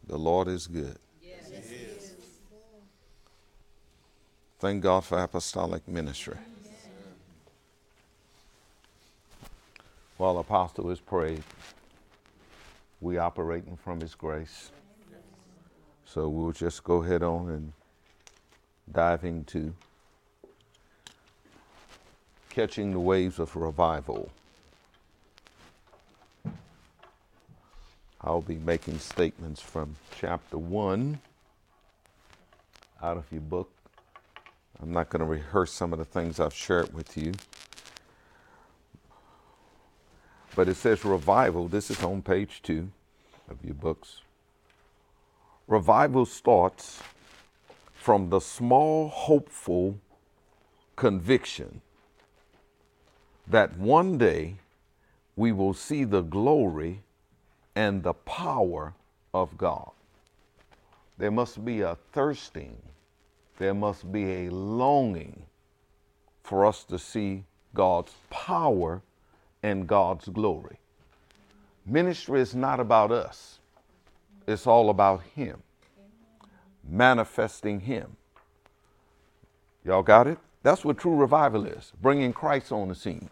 The Lord is good. Thank God for apostolic ministry. While Apostle is prayed, we operating from his grace. So we'll just go ahead on and dive into catching the waves of revival. I'll be making statements from chapter 1 out of your book. I'm not going to rehearse some of the things I've shared with you. But it says revival. This is on page 2 of your books. Revival starts from the small, hopeful conviction that one day we will see the glory and the power of God. There must be a thirsting. There must be a longing for us to see God's power and God's glory. Ministry is not about us. It's all about Him, manifesting Him. Y'all got it? That's what true revival is, bringing Christ on the scene.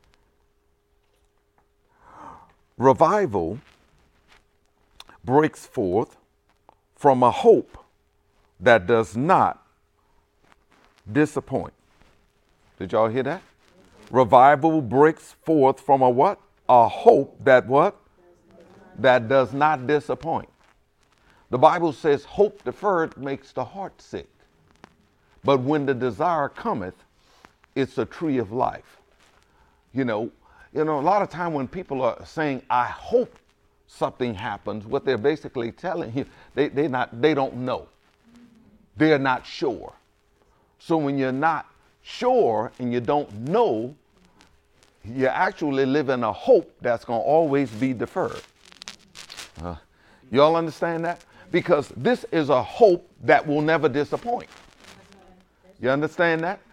Revival breaks forth from a hope that does not disappoint. Did y'all hear that? Revival breaks forth from a what? A hope that what? That does not disappoint. The Bible says hope deferred makes the heart sick. But when the desire cometh, it's a tree of life. You know, a lot of time when people are saying, I hope something happens, what they're basically telling you, they don't know. They're not sure. So when you're not sure and you don't know, you actually live in a hope that's going to always be deferred. Y'all understand that? Because this is a hope that will never disappoint. You understand that?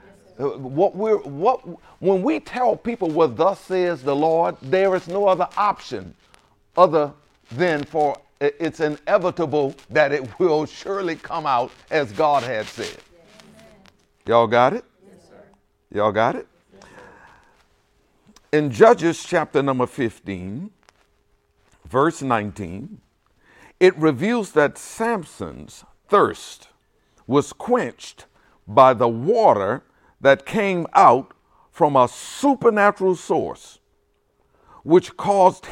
When we tell people what thus says the Lord, there is no other option other than for it's inevitable that it will surely come out as God had said. Y'all got it? Yes, sir. Y'all got it? Yes, in Judges chapter number 15, verse 19, it reveals that Samson's thirst was quenched by the water that came out from a supernatural source, which caused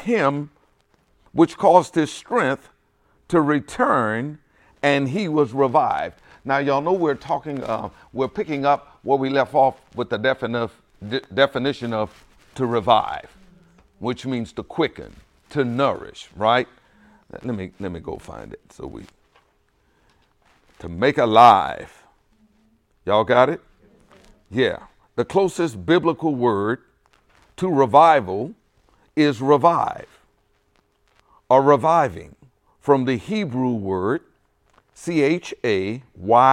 his strength to return, and he was revived. Now, y'all know we're picking up where we left off with the definition of to revive, which means to quicken, to nourish, right? Let me go find it. To make alive. Y'all got it? Yeah. The closest biblical word to revival is revive, or reviving, from the Hebrew word Chayah,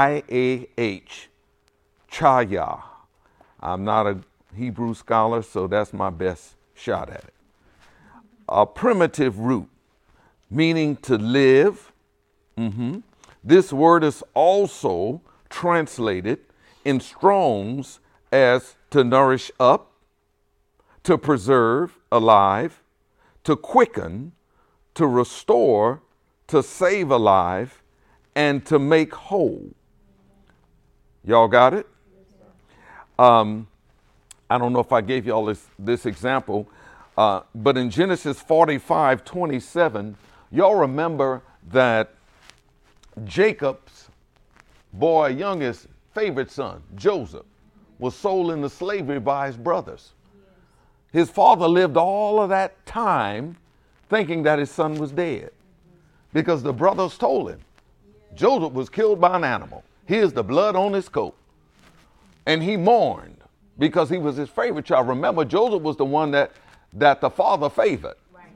chaya. I'm not a Hebrew scholar, so that's my best shot at it. A primitive root, meaning to live. This word is also translated in Strong's as to nourish up, to preserve alive, to quicken, to restore, to save alive, and to make whole. Y'all got it? I don't know if I gave y'all this example, but in Genesis 45:27, y'all remember that Jacob's youngest favorite son, Joseph, was sold into slavery by his brothers. His father lived all of that time thinking that his son was dead because the brothers told him Joseph was killed by an animal. Here's the blood on his coat. And he mourned because he was his favorite child. Remember, Joseph was the one that the father favored.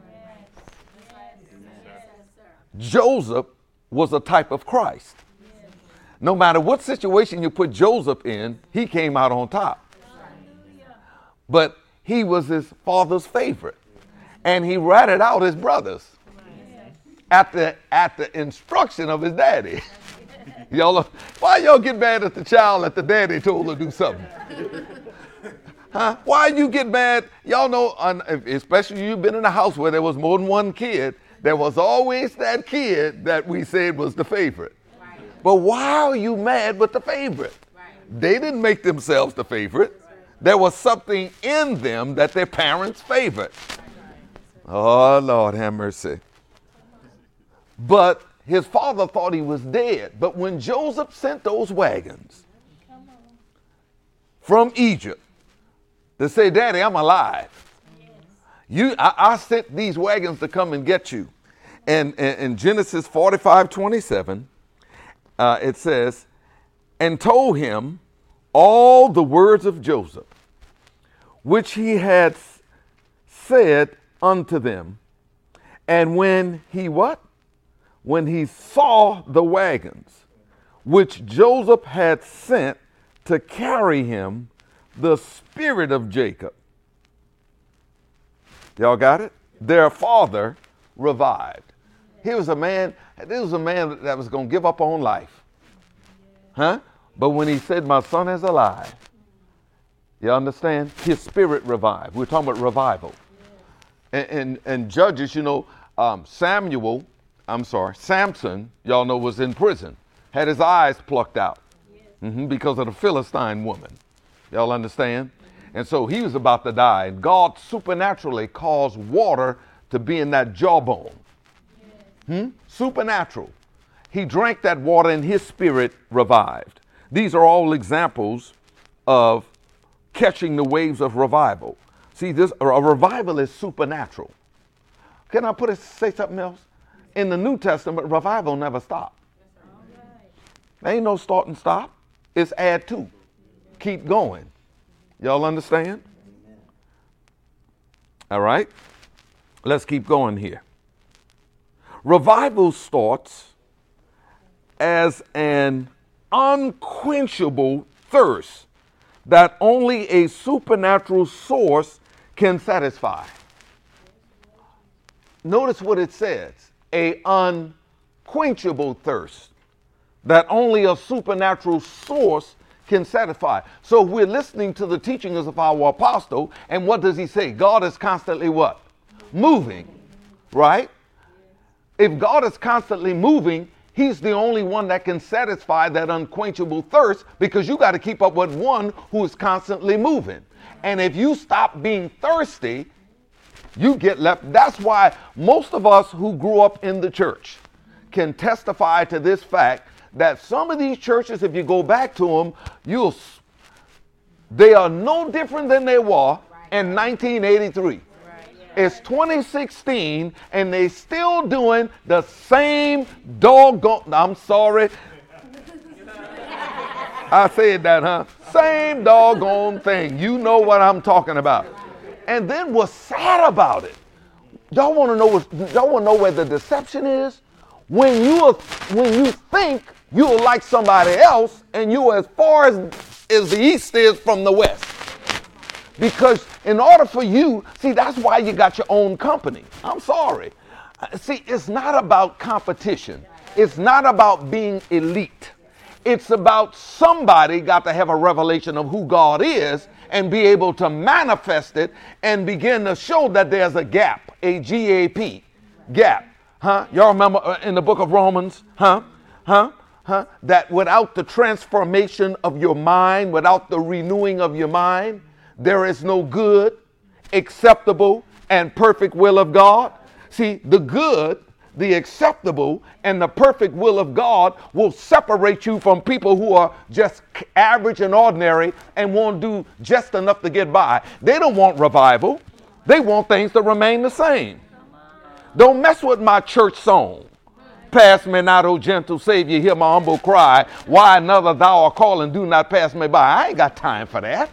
Joseph was a type of Christ. No matter what situation you put Joseph in, he came out on top. But he was his father's favorite. And he ratted out his brothers. at the instruction of his daddy. Y'all, why y'all get mad at the child that the daddy told her to do something? Huh? Why you get mad? Y'all know, especially you've been in a house where there was more than one kid, there was always that kid that we said was the favorite. Right. But why are you mad with the favorite? Right. They didn't make themselves the favorite. Right. There was something in them that their parents favored. Oh, Lord, have mercy. But his father thought he was dead. But when Joseph sent those wagons from Egypt to say, Daddy, I'm alive. I sent these wagons to come and get you. And in Genesis 45:27, it says, and told him all the words of Joseph, which he had said unto them. And when he what? When he saw the wagons, which Joseph had sent to carry him, the spirit of Jacob. Y'all got it? Their father revived. This was a man that was going to give up on life. Huh? But when he said, my son is alive, you understand? His spirit revived. We're talking about revival. And Judges, Samson, y'all know, was in prison, had his eyes plucked out because of the Philistine woman. Y'all understand? And so he was about to die, and God supernaturally caused water to be in that jawbone. Supernatural. He drank that water and his spirit revived. These are all examples of catching the waves of revival. See, a revival is supernatural. Can I say something else? In the New Testament, revival never stopped. There ain't no start and stop. It's add to. Keep going. Y'all understand? All right. Let's keep going here. Revival starts as an unquenchable thirst that only a supernatural source can satisfy. Notice what it says. A unquenchable thirst that only a supernatural source can satisfy. So we're listening to the teachings of our apostle, and what does he say? God is constantly what? Moving, right? If God is constantly moving, he's the only one that can satisfy that unquenchable thirst, because you got to keep up with one who is constantly moving. And if you stop being thirsty, you get left. That's why most of us who grew up in the church can testify to this fact that some of these churches, if you go back to them, they are no different than they were in 1983. It's 2016 and they still doing the same doggone, I'm sorry. I said that, huh? Same doggone thing. You know what I'm talking about. And then what's sad about it, y'all want to know where the deception is? When you think you're like somebody else and you're as far as the east is from the west. Because in order for you, see, that's why you got your own company. I'm sorry. See, it's not about competition. It's not about being elite. It's about somebody got to have a revelation of who God is and be able to manifest it and begin to show that there's a gap, a G-A-P, gap. Huh? Y'all remember in the book of Romans, that without the transformation of your mind, without the renewing of your mind, there is no good, acceptable, and perfect will of God. See, the good, the acceptable, and the perfect will of God will separate you from people who are just average and ordinary and won't do just enough to get by. They don't want revival. They want things to remain the same. Don't mess with my church song. Pass me not, O gentle Savior, hear my humble cry. Why another thou art calling, do not pass me by. I ain't got time for that.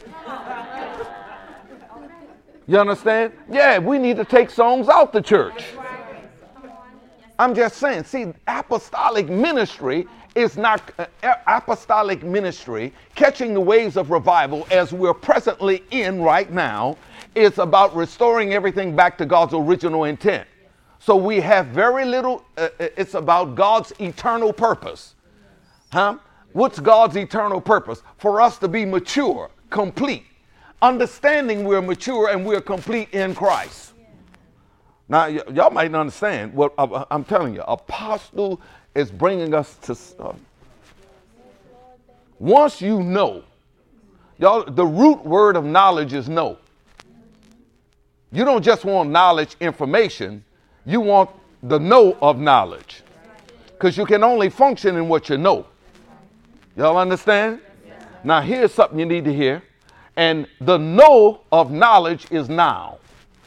You understand? Yeah, we need to take songs out the church. I'm just saying, see, apostolic ministry is not apostolic ministry. Catching the waves of revival as we're presently in right now is about restoring everything back to God's original intent. So we have very little, it's about God's eternal purpose. Huh? What's God's eternal purpose? For us to be mature, complete, understanding we're mature and we're complete in Christ. Now, y'all might not understand what I'm telling you. Apostle is bringing us to, once you know, y'all, the root word of knowledge is know. You don't just want knowledge information. You want the know of knowledge. Because you can only function in what you know. Y'all understand? Now, here's something you need to hear. And the know of knowledge is now.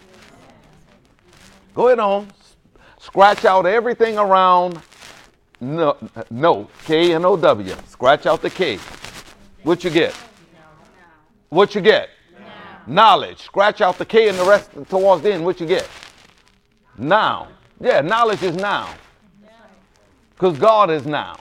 Go ahead on. Scratch out everything around no. K-N-O-W. Scratch out the K. What you get? What you get? Knowledge. Scratch out the K and the rest towards the end. What you get? Now. Yeah, knowledge is now. Because God is now.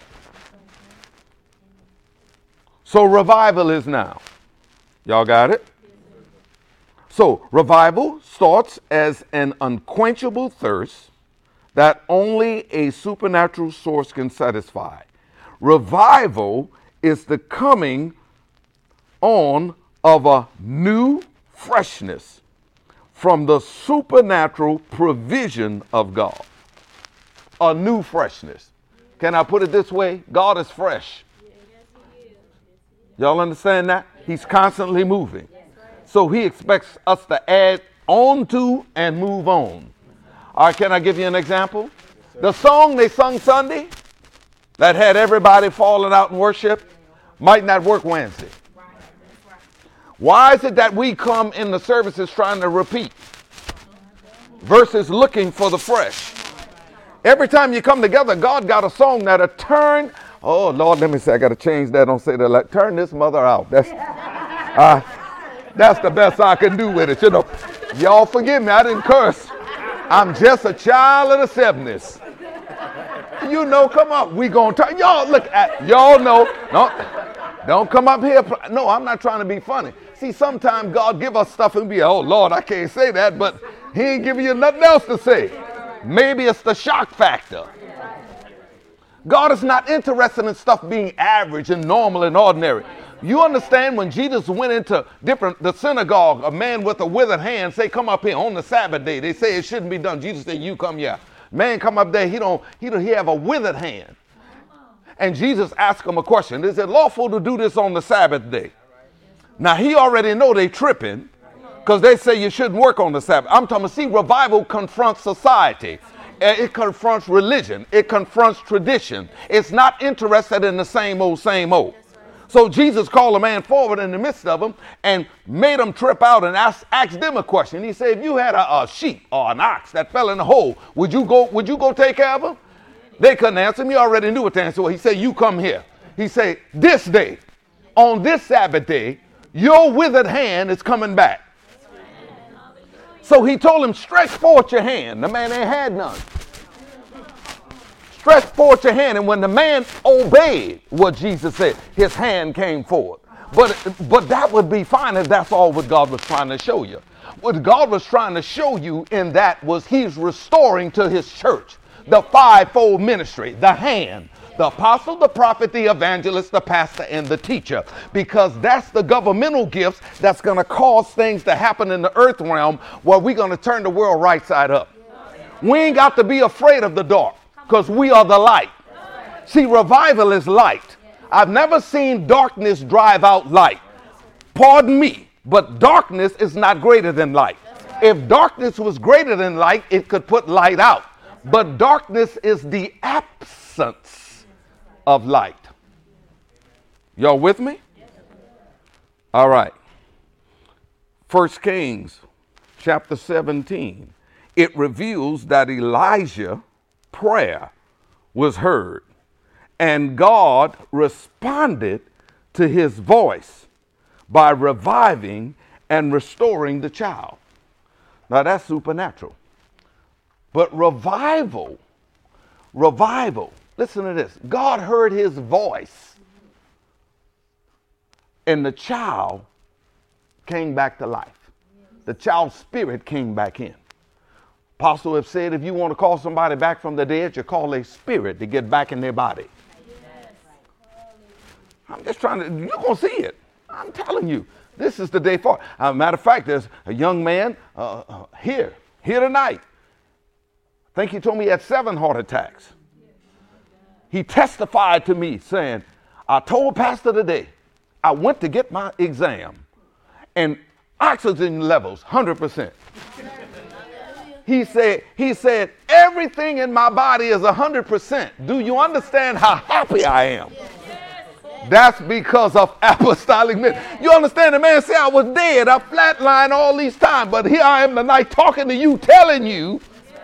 So revival is now. Y'all got it? So revival starts as an unquenchable thirst that only a supernatural source can satisfy. Revival is the coming on of a new freshness from the supernatural provision of God. A new freshness. Can I put it this way? God is fresh. Y'all understand that? He's constantly moving. So he expects us to add on to and move on. All right, can I give you an example? The song they sung Sunday that had everybody falling out in worship might not work Wednesday. Why is it that we come in the services trying to repeat versus looking for the fresh? Every time you come together, God got a song that'll turn. Oh, Lord, let me say, I got to change that. Don't say that. Like, turn this mother out. That's the best I can do with it. You know, y'all forgive me. I didn't curse. I'm just a child of the 70s. You know, come up. We going to turn. Y'all look at, y'all know. Don't come up here. No, I'm not trying to be funny. See, sometimes God give us stuff and be, oh, Lord, I can't say that. But he ain't giving you nothing else to say. Maybe it's the shock factor. God is not interested in stuff being average and normal and ordinary. You understand when Jesus went into the synagogue, a man with a withered hand say, come up here on the Sabbath day. They say it shouldn't be done. Jesus said, you come here. Man come up there, he have a withered hand. And Jesus asked him a question. Is it lawful to do this on the Sabbath day? Now he already know they tripping because they say you shouldn't work on the Sabbath. I'm talking about, see, revival confronts society. It confronts religion. It confronts tradition. It's not interested in the same old, same old. So Jesus called a man forward in the midst of them and made them trip out and asked them a question. He said, if you had a sheep or an ox that fell in the hole, would you go take care of them? They couldn't answer him. He already knew what to answer. He said, you come here. He said, this day, on this Sabbath day, your withered hand is coming back. So he told him, stretch forth your hand. The man ain't had none. Stretch forth your hand. And when the man obeyed what Jesus said, his hand came forward. But that would be fine if that's all what God was trying to show you. What God was trying to show you in that was he's restoring to his church the fivefold ministry, the hand, the apostle, the prophet, the evangelist, the pastor, and the teacher. Because that's the governmental gifts that's going to cause things to happen in the earth realm where we're going to turn the world right side up. We ain't got to be afraid of the dark because we are the light. See, revival is light. I've never seen darkness drive out light. Pardon me, but darkness is not greater than light. If darkness was greater than light, it could put light out. But darkness is the absence of light. Y'all with me? All right. 1 Kings chapter 17. It reveals that Elijah's prayer was heard and God responded to his voice by reviving and restoring the child. Now that's supernatural. But revival, listen to this. God heard his voice and the child came back to life. The child's spirit came back in. Apostle have said if you want to call somebody back from the dead, you call a spirit to get back in their body. I'm just trying to, you're going to see it. I'm telling you, this is the day for it. Matter of fact, there's a young man here tonight. I think he told me he had 7 heart attacks. He testified to me saying, I told Pastor today, I went to get my exam and oxygen levels, 100%. He said, everything in my body is 100%. Do you understand how happy I am? That's because of apostolic ministry. You understand? The man said I was dead. I flatlined all these times, but here I am tonight talking to you, telling you.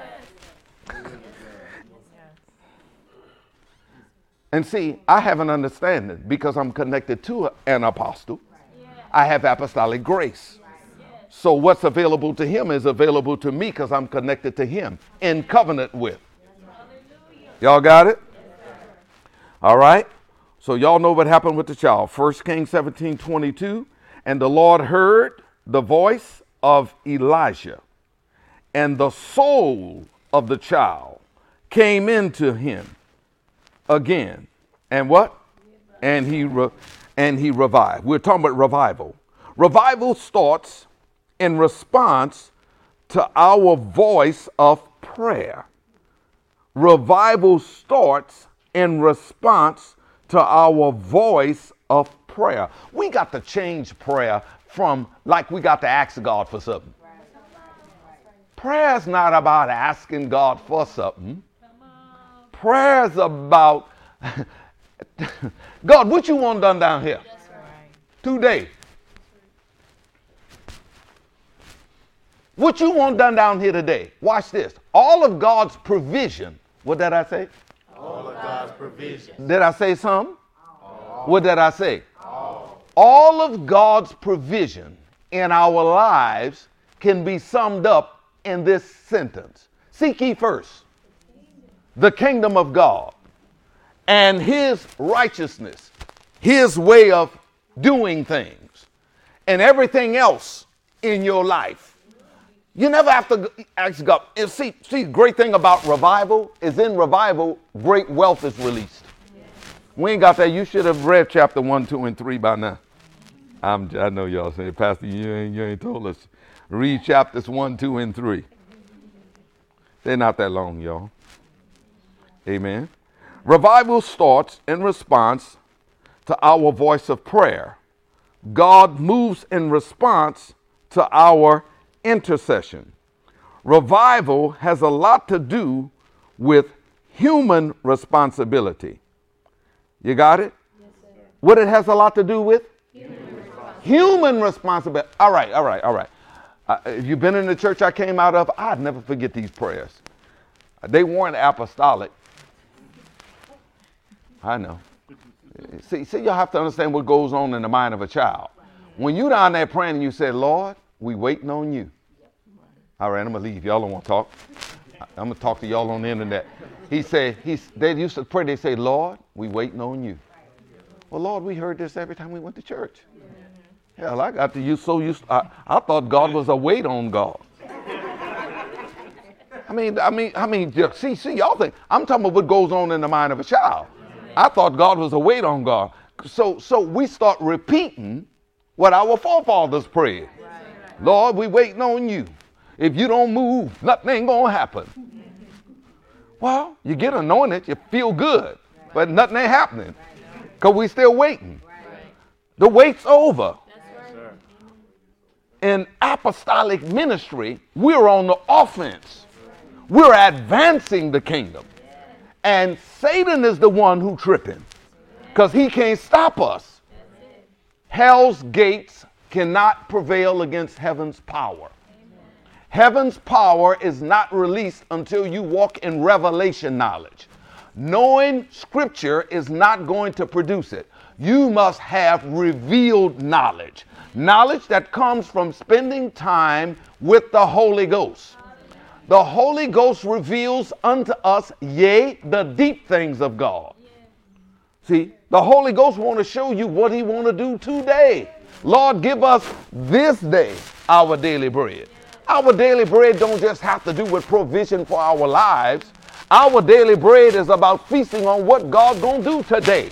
And see, I have an understanding because I'm connected to an apostle. I have apostolic grace. So what's available to him is available to me because I'm connected to him, in covenant with. Y'all got it? All right. So y'all know what happened with the child. 1 Kings 17:22. And the Lord heard the voice of Elijah, and the soul of the child came into him again. And what? And he revived. We're talking about revival. Revival starts in response to our voice of prayer. Revival starts in response to our voice of prayer. We got to change prayer from like we got to ask God for something. Prayer's not about asking God for something. Prayer's about, God, what you want done down here today? What you want done down here today? Watch this. All of God's provision. What did I say? All of God's provision. Did I say some? What did I say? All of God's provision in our lives can be summed up in this sentence. Seek ye first the kingdom of God and his righteousness, his way of doing things, and everything else in your life. You never have to ask God. See, great thing about revival is in revival, great wealth is released. We ain't got that. You should have read chapter 1, 2, and 3 by now. I know y'all say, Pastor, you ain't told us. Read chapters 1, 2, and 3. They're not that long, y'all. Amen. Revival starts in response to our voice of prayer. God moves in response to our intercession. Revival has a lot to do with human responsibility. You got it? Yes, sir. What it has a lot to do with? Human responsibility. All right. If you've been in the church I came out of, I'd never forget these prayers. They weren't apostolic. I know. See, y'all have to understand what goes on in the mind of a child. When you down there praying and you say, Lord, we waiting on you. All right, I'm going to leave. Y'all don't want to talk. I'm going to talk to y'all on the internet. They used to pray, they say, Lord, we waiting on you. Well, Lord, we heard this every time we went to church. Hell, I got to use so used. I thought God was a wait on God. I mean, see, y'all think, I'm talking about what goes on in the mind of a child. I thought God was a wait on God. So we start repeating what our forefathers prayed. Lord, we waiting on you. If you don't move, nothing ain't going to happen. Well, you get anointed, you feel good, but nothing ain't happening because we still waiting. The wait's over. In apostolic ministry, we're on the offense. We're advancing the kingdom. And Satan is the one who tripping because he can't stop us. Hell's gates cannot prevail against heaven's power. Heaven's power is not released until you walk in revelation knowledge. Knowing scripture is not going to produce it. You must have revealed knowledge. Knowledge that comes from spending time with the Holy Ghost. The Holy Ghost reveals unto us, yea, the deep things of God. See, the Holy Ghost want to show you what he want to do today. Lord, give us this day our daily bread. Our daily bread don't just have to do with provision for our lives. Our daily bread is about feasting on what God's going to do today.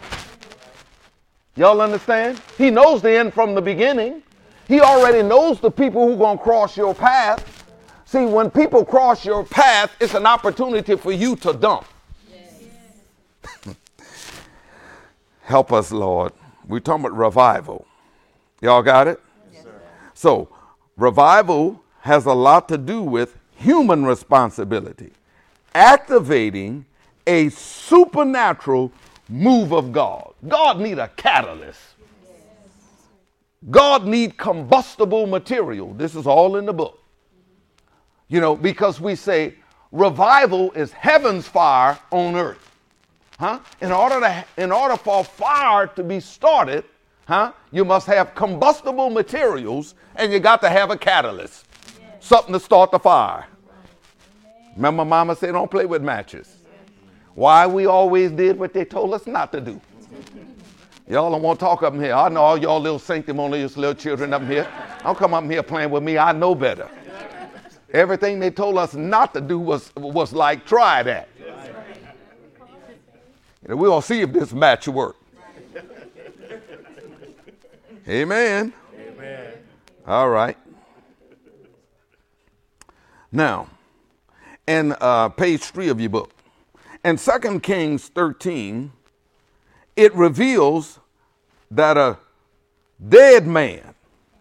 Y'all understand? He knows the end from the beginning. He already knows the people who are going to cross your path. See, when people cross your path, it's an opportunity for you to dump. Yes. Help us, Lord. We're talking about revival. Y'all got it? Yes, sir. So, revival has a lot to do with human responsibility, activating a supernatural move of God. God need a catalyst. God need combustible material. This is all in the book. You know, because we say revival is heaven's fire on earth. In order for fire to be started, you must have combustible materials, and you got to have a catalyst, something to start the fire. Remember, Mama said, "Don't play with matches." Why? We always did what they told us not to do. Y'all don't want to talk up in here. I know all y'all little sanctimonious little children up here. Don't come up here playing with me. I know better. Everything they told us not to do was like, try that. You know, we're going to see if this match works. Amen. Amen. All right. Now, in page 3 of your book, in 2 Kings 13, it reveals that a dead man,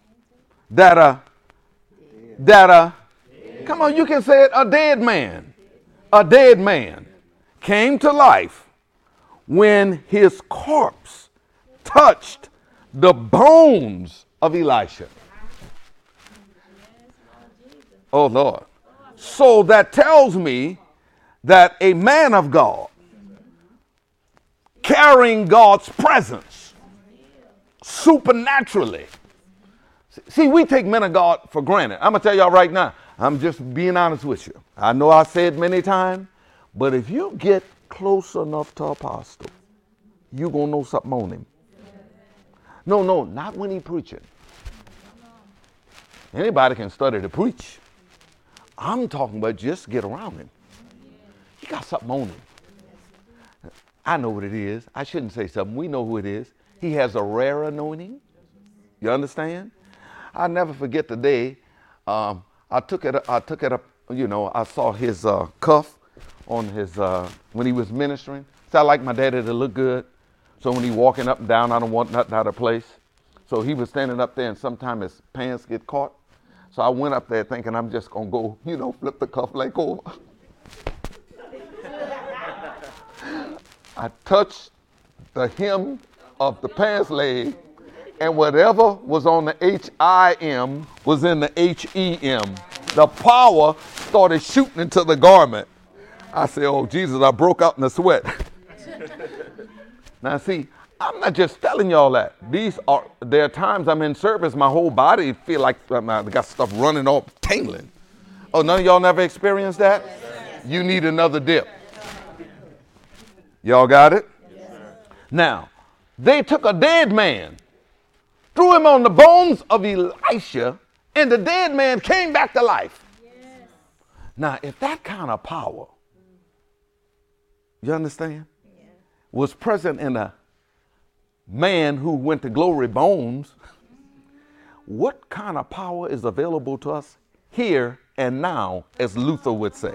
come on, you can say it, a dead man came to life when his corpse touched the bones of Elisha. Oh, Lord. So that tells me that a man of God carrying God's presence supernaturally. See, we take men of God for granted. I'm going to tell y'all right now, I'm just being honest with you. I know I said many times, but if you get close enough to Apostle, you're going to know something on him. No, not when he's preaching. Anybody can study to preach. I'm talking about just get around him. He got something on him. I know what it is. I shouldn't say something. We know who it is. He has a rare anointing. You understand? I'll never forget the day I took it up, you know, I saw his cuff on his, when he was ministering. So I like my daddy to look good. So when he walking up and down, I don't want nothing out of place. So he was standing up there and sometimes his pants get caught. So I went up there thinking I'm just going to go, you know, flip the cuff leg over. I touched the hem of the pants leg, and whatever was on the H-I-M was in the H-E-M. The power started shooting into the garment. I said, oh, Jesus, I broke out in a sweat. Now, see, I'm not just telling y'all that. There are times I'm in service, my whole body feel like I got stuff running off, tingling. Oh, none of y'all never experienced that? You need another dip. Y'all got it? Yes. Now, they took a dead man, threw him on the bones of Elisha, and the dead man came back to life. Yes. Now, if that kind of power, you understand, was present in a man who went to glory bones, what kind of power is available to us here and now, as Luther would say?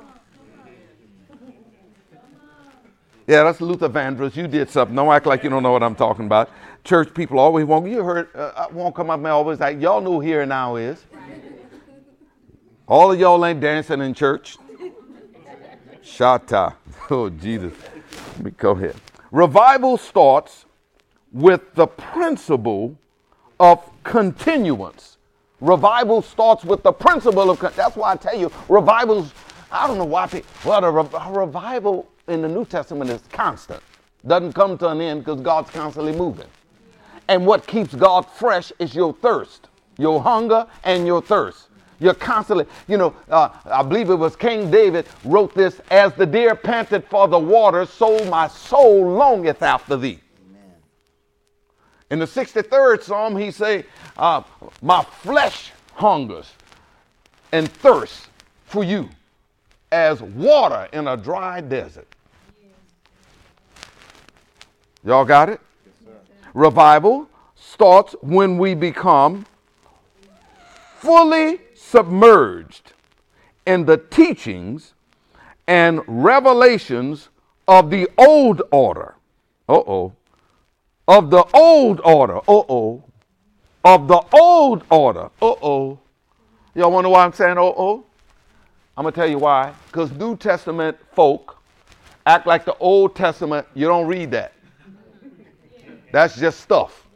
Yeah, that's Luther Vandross. You did something. Don't act like you don't know what I'm talking about. Church people always want, you heard, won't come up and always like, y'all know who here and now is. All of y'all ain't dancing in church. Shatta. Oh, Jesus. Let me go ahead. Revival starts with the principle of continuance. Revival starts with the principle of, that's why I tell you, revivals, I don't know why people, well, a revival in the New Testament is constant. Doesn't come to an end because God's constantly moving. And what keeps God fresh is your thirst, your hunger and your thirst. You're constantly, you know, I believe it was King David wrote this, as the deer panted for the water, so my soul longeth after thee. Amen. In the 63rd Psalm, he say, my flesh hungers and thirst for you as water in a dry desert. Y'all got it? Yes, sir. Revival starts when we become fully submerged in the teachings and revelations of the old order. Of the old order. Of the old order. Y'all want to know why I'm saying I'm going to tell you why. Because New Testament folk act like the Old Testament, you don't read that. That's just stuff.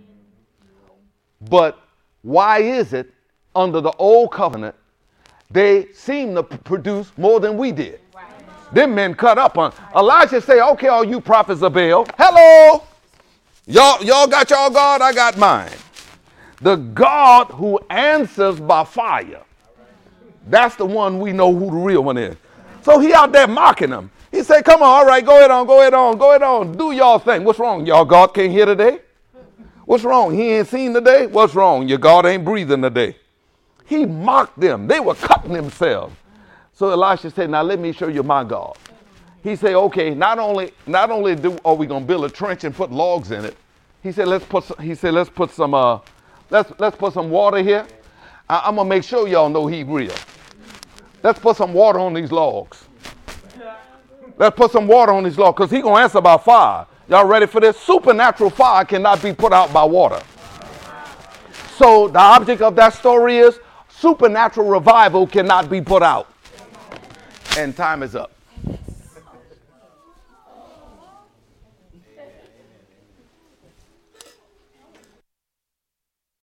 But why is it under the old covenant they seem to produce more than we did? Them men cut up on. Elijah say, okay, all you prophets of Baal, hello. Y'all got y'all God, I got mine. The God who answers by fire. That's the one we know who the real one is. So he out there mocking them. He said, come on, all right, go ahead on. Do y'all thing. What's wrong? Y'all God can't hear today? What's wrong? He ain't seen today? What's wrong? Your God ain't breathing today. He mocked them. They were cutting themselves. So Elisha said, now let me show you my God. He said, okay, not only are we going to build a trench and put logs in it. He said, let's put some water here. I'm going to make sure y'all know he real. Let's put some water on these logs. Let's put some water on these logs because he's going to answer by fire. Y'all ready for this? Supernatural fire cannot be put out by water. So the object of that story is supernatural revival cannot be put out. And time is up.